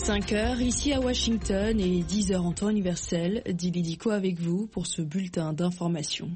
5 heures ici à Washington et 10 heures en temps universel, Dilidico avec vous pour ce bulletin d'information.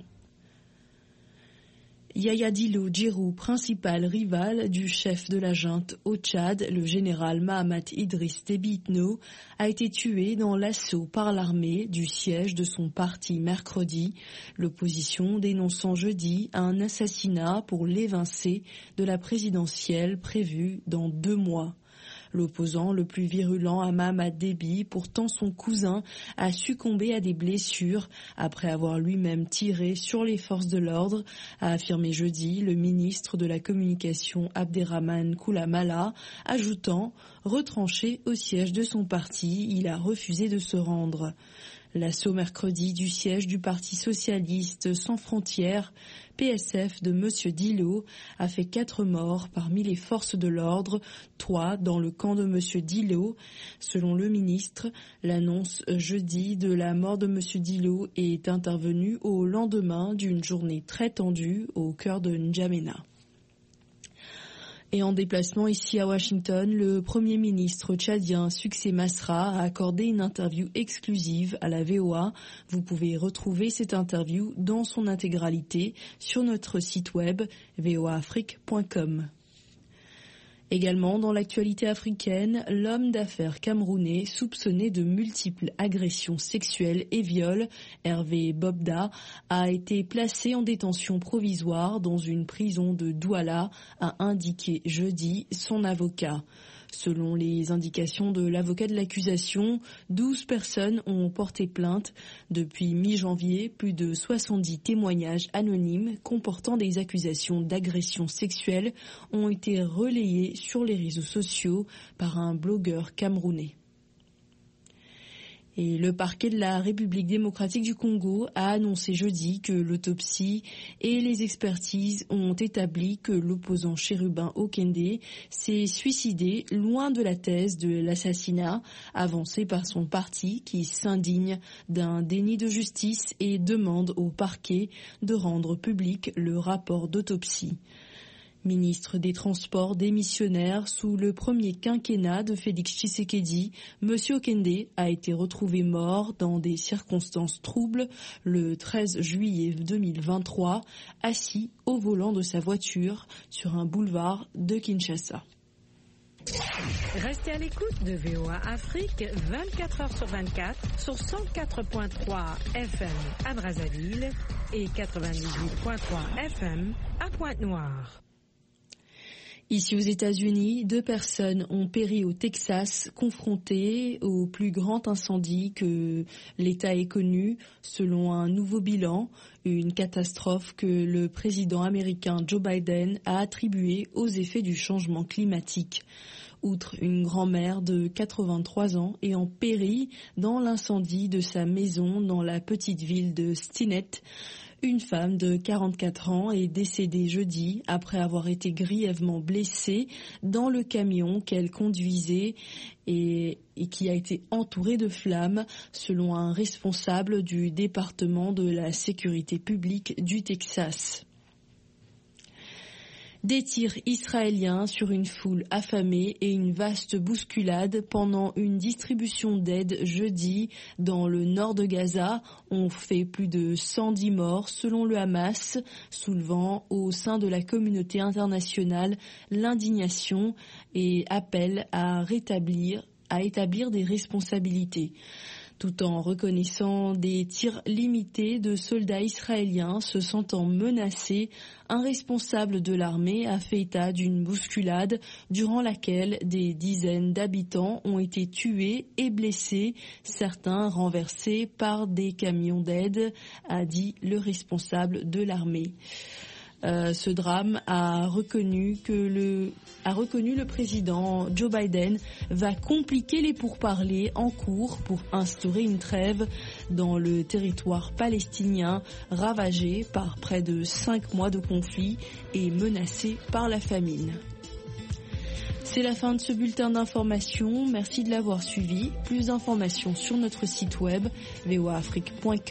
Yahya Dillo Djirou, principal rival du chef de la junte au Tchad, le général Mahamat Idriss Déby Itno, a été tué dans l'assaut par l'armée du siège de son parti mercredi, l'opposition dénonçant jeudi un assassinat pour l'évincer de la présidentielle prévue dans 2 mois. L'opposant le plus virulent à Mahamat Déby, pourtant son cousin, a succombé à des blessures après avoir lui-même tiré sur les forces de l'ordre, a affirmé jeudi le ministre de la Communication Abderrahmane Koulamala, ajoutant « Retranché au siège de son parti, il a refusé de se rendre ». L'assaut mercredi du siège du Parti socialiste sans frontières, PSF de M. Dillo, a fait 4 morts parmi les forces de l'ordre, 3 dans le camp de M. Dillo. Selon le ministre, l'annonce jeudi de la mort de M. Dillo est intervenue au lendemain d'une journée très tendue au cœur de N'Djamena. Et en déplacement ici à Washington, le Premier ministre tchadien Succé Masra a accordé une interview exclusive à la VOA. Vous pouvez retrouver cette interview dans son intégralité sur notre site web voaafrique.com. Également dans l'actualité africaine, l'homme d'affaires camerounais soupçonné de multiples agressions sexuelles et viols, Hervé Bobda, a été placé en détention provisoire dans une prison de Douala, a indiqué jeudi son avocat. Selon les indications de l'avocat de l'accusation, 12 personnes ont porté plainte. Depuis mi-janvier, plus de 70 témoignages anonymes comportant des accusations d'agression sexuelle ont été relayés sur les réseaux sociaux par un blogueur camerounais. Et le parquet de la République démocratique du Congo a annoncé jeudi que l'autopsie et les expertises ont établi que l'opposant Chérubin Okende s'est suicidé loin de la thèse de l'assassinat avancée par son parti qui s'indigne d'un déni de justice et demande au parquet de rendre public le rapport d'autopsie. Ministre des Transports démissionnaire sous le premier quinquennat de Félix Tshisekedi, M. Okende a été retrouvé mort dans des circonstances troubles le 13 juillet 2023, assis au volant de sa voiture sur un boulevard de Kinshasa. Restez à l'écoute de VOA Afrique 24 heures sur 24 sur 104.3 FM à Brazzaville et 98.3 FM à Pointe-Noire. Ici aux États-Unis, 2 personnes ont péri au Texas, confrontées au plus grand incendie que l'État ait connu, selon un nouveau bilan, une catastrophe que le président américain Joe Biden a attribuée aux effets du changement climatique. Outre une grand-mère de 83 ans ayant péri dans l'incendie de sa maison dans la petite ville de Stinnett, une femme de 44 ans est décédée jeudi après avoir été grièvement blessée dans le camion qu'elle conduisait et qui a été entouré de flammes, selon un responsable du département de la sécurité publique du Texas. Des tirs israéliens sur une foule affamée et une vaste bousculade pendant une distribution d'aide jeudi dans le nord de Gaza ont fait plus de 110 morts selon le Hamas, soulevant au sein de la communauté internationale l'indignation et appel à établir des responsabilités. Tout en reconnaissant des tirs limités de soldats israéliens se sentant menacés, un responsable de l'armée a fait état d'une bousculade durant laquelle des dizaines d'habitants ont été tués et blessés, certains renversés par des camions d'aide, a dit le responsable de l'armée. Ce drame a reconnu le président Joe Biden va compliquer les pourparlers en cours pour instaurer une trêve dans le territoire palestinien ravagé par près de 5 mois de conflit et menacé par la famine. C'est la fin de ce bulletin d'information. Merci de l'avoir suivi. Plus d'informations sur notre site web voaafrique.com.